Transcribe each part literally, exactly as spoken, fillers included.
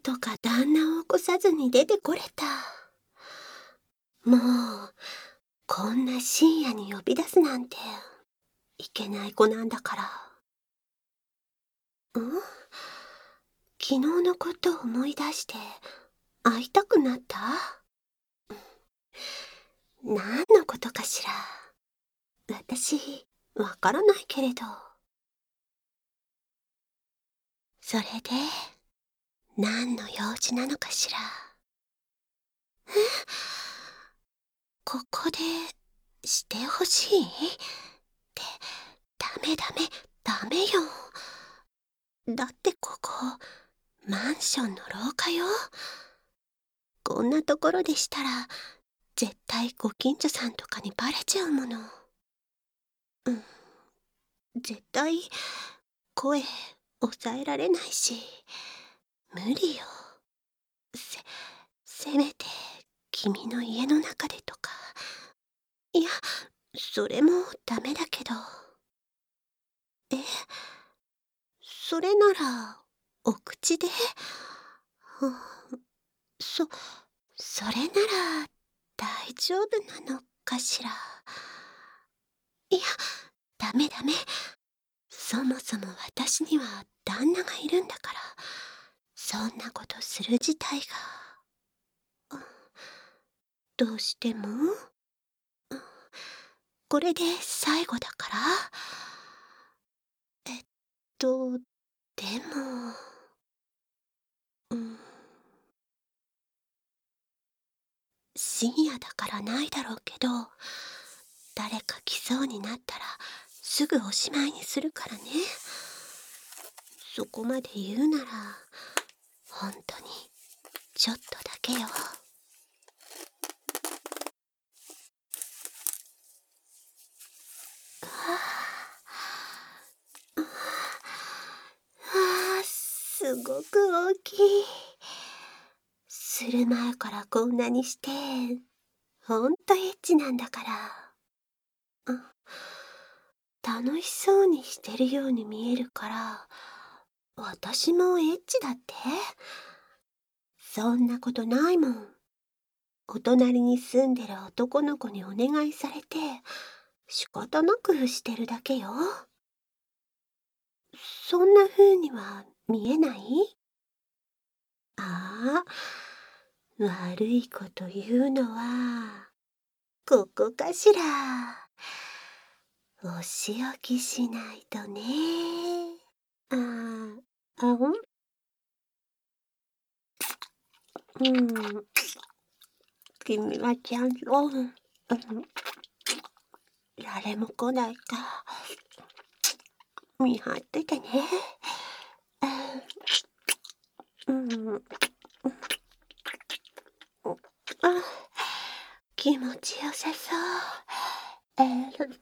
とか旦那を起こさずに出てこれた。もう、こんな深夜に呼び出すなんて、いけない子なんだから。ん？昨日のことを思い出して、会いたくなった？何のことかしら。私、わからないけれど。それで、何の用事なのかしら。え？ここで、してほしい？って、ダメダメ、ダメよ。だってここ、マンションの廊下よ。こんなところでしたら、絶対ご近所さんとかにバレちゃうもの。うん。絶対、声、抑えられないし、無理よ。せ、せめて、君の家の中でとか。いや、それもダメだけど。え？それなら、お口で？うん、そ、それなら、大丈夫なのかしら。いや、ダメダメ。そもそも私には旦那がいるんだから、そんなことする自体が。どうしても？これで最後だから？えっと、でも、うん。深夜だからないだろうけど、誰か来そうになったらすぐおしまいにするからね。そこまで言うなら、本当に、ちょっとだけよ。ああ、すごく大きい。する前からこんなにして、ほんとエッチなんだから。あ、楽しそうにしてるように見えるから、私もエッチだって？そんなことないもん。お隣に住んでる男の子にお願いされて、仕方なくしてるだけよ。そんな風には見えない？ああ、悪いこと言うのは、ここかしら。お仕置きしないとね。ああ、あ、うん？うん。君はちゃんと、うん、誰も来ないか、見張っててね。うん。あ、気持ちよさそう。えー、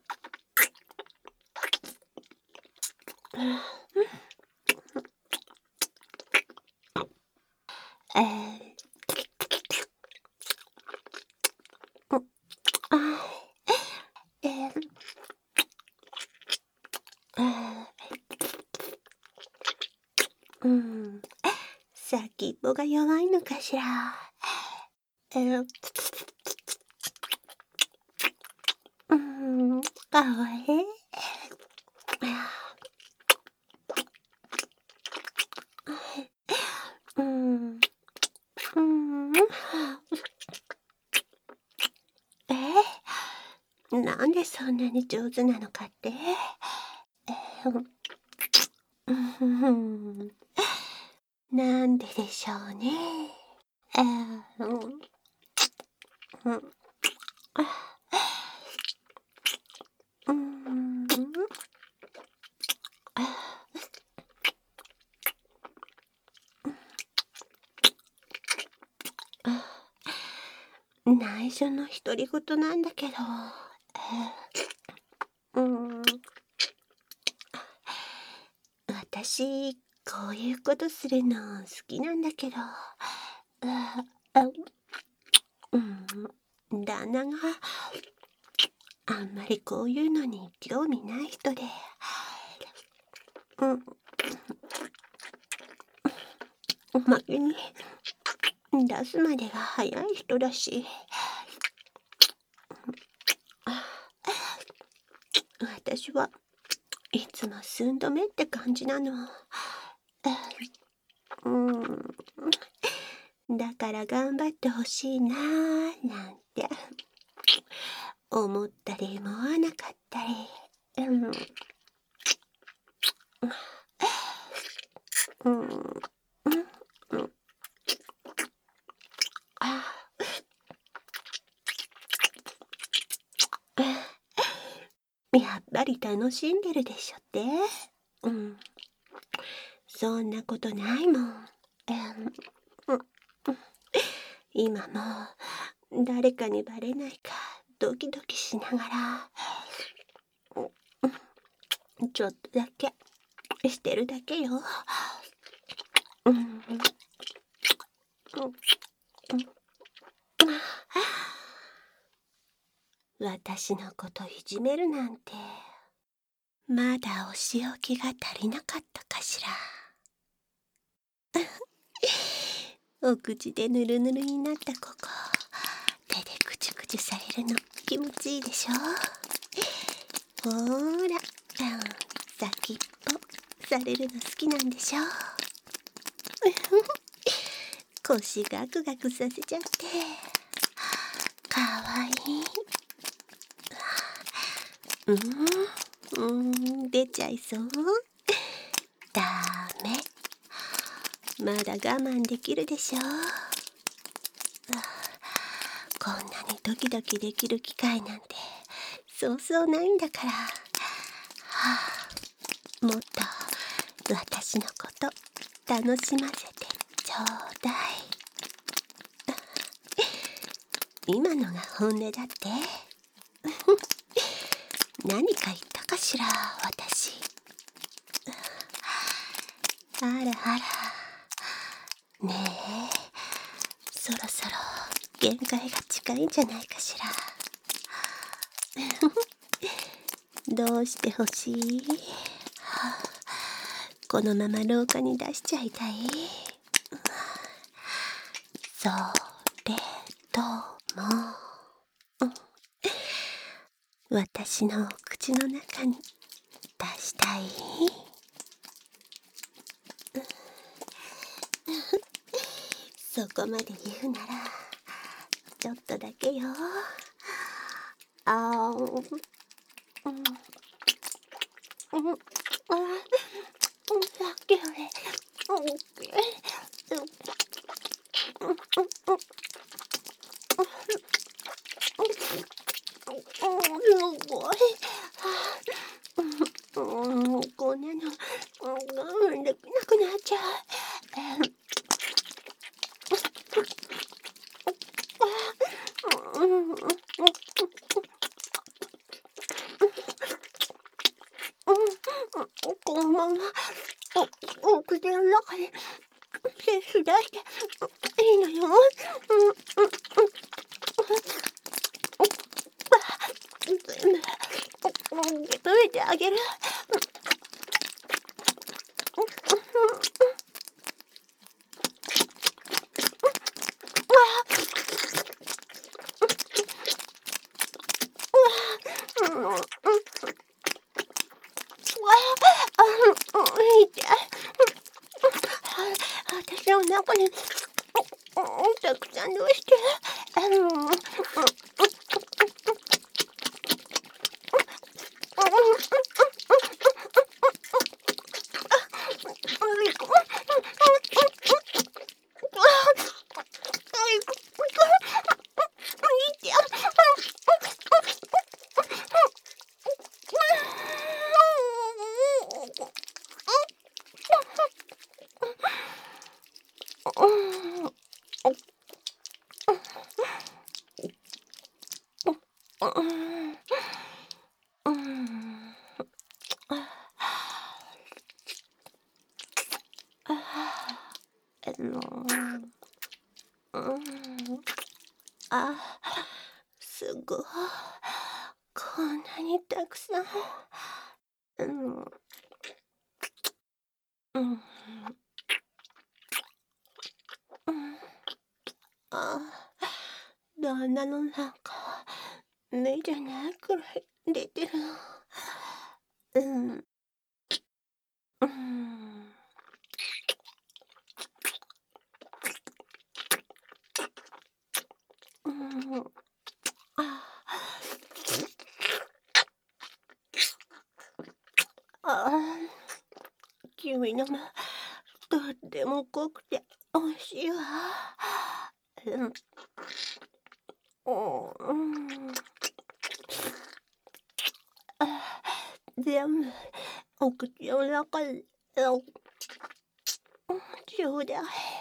えー、あ、えー、えー、うん。先っぽが弱いのかしら。えー、うん、かわいい。うん、うん。えー、なんでそんなに上手なのかって？えー、うん、なんででしょうね。えー、うん、うん、うん、内緒の独り言なんだけど、えー、うん、私、こういうことするの好きなんだけど、あ、あ、うん、旦那があんまりこういうのに興味ない人で、うん、 おまけに出すまでが早い人だし、私はいつも寸止めって感じなの。うん、だから頑張ってほしいなーなんて思ったり思わなかったり。うん、うん、うん、うん、あやっぱり楽しんでるでしょって。うん、そんなことないもん。うん、今も誰かにバレないかドキドキしながら、ちょっとだけしてるだけよ。うん、うん、私のこといじめるなんて、まだお仕置きが足りなかったかしら。お口でぬるぬるになったここ、手でくちゅくちゅされるの気持ちいいでしょ。ほーら、うん、先っぽされるの好きなんでしょ。腰ガクガクさせちゃってかわいい。うん、うん、出ちゃいそう。ダメ、まだ我慢できるでしょ。こんなにドキドキできる機会なんてそうそうないんだから。はあ、もっと私のこと楽しませてちょうだい。今のが本音だって。何か言ったかしら私。あらあら、ねえ、そろそろ限界が近いんじゃないかしら。どうしてほしい？このまま廊下に出しちゃいたい？それとも、私の口の中に出したい？そこまで言うならちょっとだけよ。あー、うん、うん、うん、あ、さっきより大きい。うん、うん、すごい。うん、こんなの我慢できなくなっちゃう。うん、うん、このままお口の中にセーフ出していいのよ。うん、うん、全部受け止めてあげる。私の中にたくさんどうして。あ、すごい。こんなにたくさん。うん、うん、 ああ、旦那のなんか、目じゃないくらい出てる。うん。うん。うん。ああ。ああ、君の目、とっても濃くて美味しいわ。うん。うん。あ、全部お口の中で、うん、ちょうだい。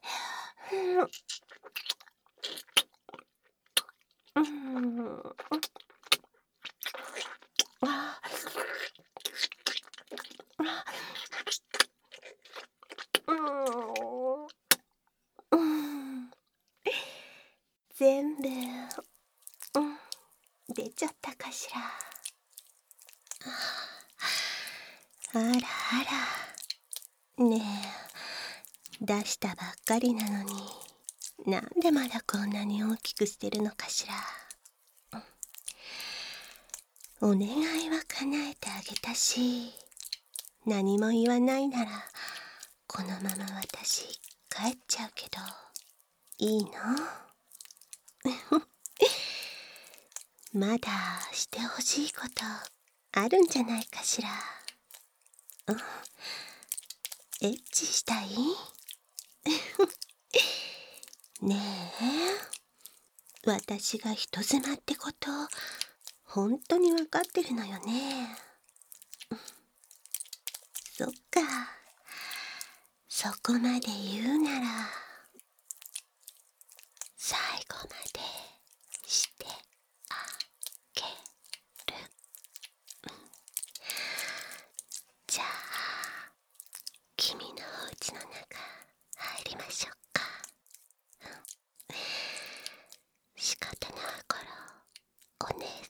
うん。うん。ああ。うん。うん。全部、うん、出ちゃったかしら。あらあら。ねえ、出したばっかりなのに、なんでまだこんなに大きくしてるのかしら。お願いは叶えてあげたし、何も言わないなら、このまま私帰っちゃうけど、いいの？まだしてほしいことあるんじゃないかしら。うん、エッチしたい？ねえ、私が人妻ってこと本当にわかってるのよね。そっか、そこまで言うなら最後までしてあげる。じゃあ君のお家の中入りましょうか。仕方ないからお姉